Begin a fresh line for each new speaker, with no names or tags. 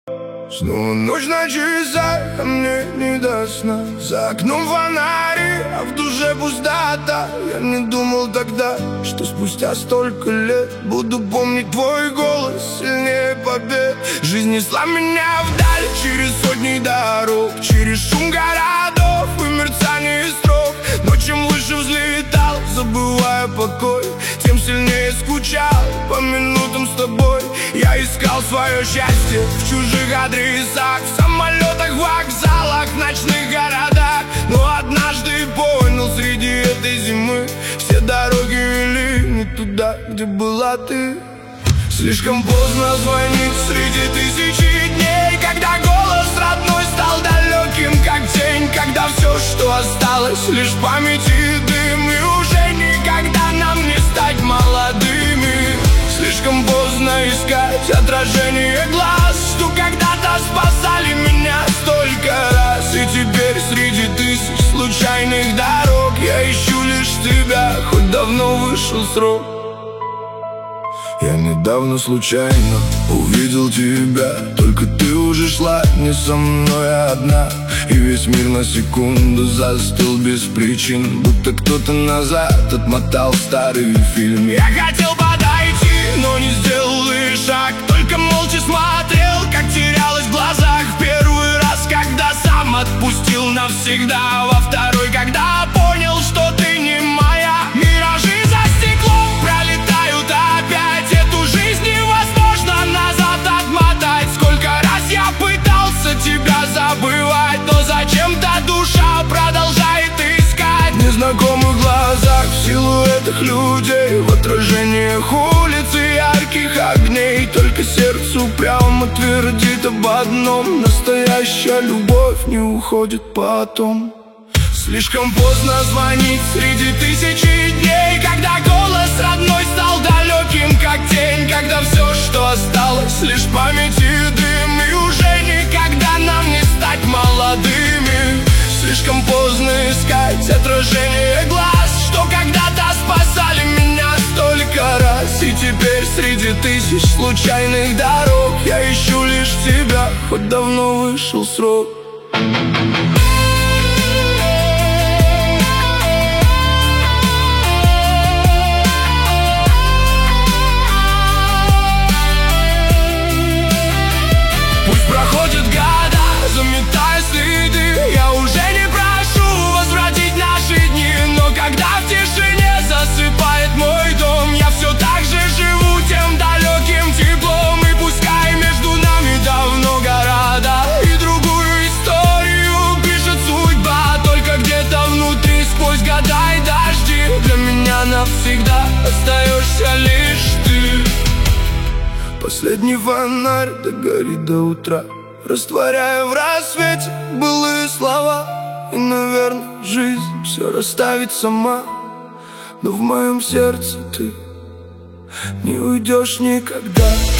Снова ночь на часах, а мне не до сна. За окном фонари, а в душе пустота. Я не думал тогда, что спустя столько лет буду помнить твой голос сильнее побед. Жизнь несла меня вдаль, через сотни дорог, через шум городов и мерцание строк. Но чем выше взлетал, забывая покой, тем сильнее скучал по минутам с тобой. Я искал свое счастье в чужих адресах, в самолетах, вокзалах, в ночных городах. Но однажды понял, среди этой зимы все дороги вели не туда, где была ты. Слишком поздно звонить среди тысячи дней, когда голос родной стал далеким, как тень. Когда все, что осталось, лишь память и дым, и уже никогда нам не стать молодыми. Слишком поздно искать отражение глаз, что когда-то спасали меня столько раз. И теперь среди тысяч случайных дорог я ищу лишь тебя, хоть давно вышел срок. Я недавно случайно увидел тебя, только ты уже шла не со мной, а одна. И весь мир на секунду застыл без причин, будто кто-то назад отмотал старый фильм. Я хотел подойти, но не сделал и шаг, только молча смотрел, как терялась в глазах. Первый раз, когда сам отпустил навсегда, во второй, когда понял, что ты не моя. Миражи за стеклом пролетают опять, эту жизнь невозможно назад отмотать. Сколько раз я пытался тебя забывать, но зачем-то душа продолжает искать. В незнакомых глазах, в силуэтах людей, в отражениях улиц и ярких огней. Только сердце упрямо твердит об одном: настоящая любовь не уходит потом. Слишком поздно звонить среди тысячи дней, когда голос родной стал далеким, как тень. Когда все, что осталось, лишь память и дым, и уже никогда нам не стать молодыми. Слишком поздно искать отражение глаз, что когда-то спасали меня столько раз. И теперь среди тысяч случайных дорог я ищу лишь тебя, хоть давно вышел срок. Проходят года, заметая следы, я уже не прошу возвратить наши дни. Но когда в тишине засыпает мой дом, я все так же живу тем далеким теплом. И пускай между нами давно города, и другую историю пишет судьба, только где-то внутри, сквозь года и дожди, для меня навсегда остаешься лишь ты. Последний фонарь догорит до утра, растворяя в рассвете былые слова. И, наверное, жизнь все расставит сама, но в моем сердце ты не уйдешь никогда.